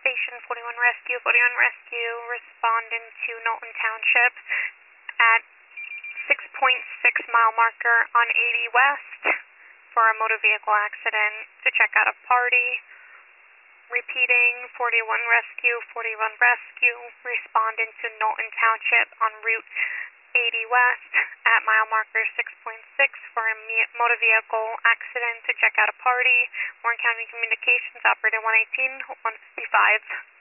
Station 41 Rescue, responding to Knowlton Township at 6.6 mile marker on 80 West for a motor vehicle accident to check out a party. Repeating, 41 Rescue, responding to Knowlton Township on Route 80 West at mile marker 6.6 for a motor vehicle accident to check out a party. Warren County Communications, operator 118, 155.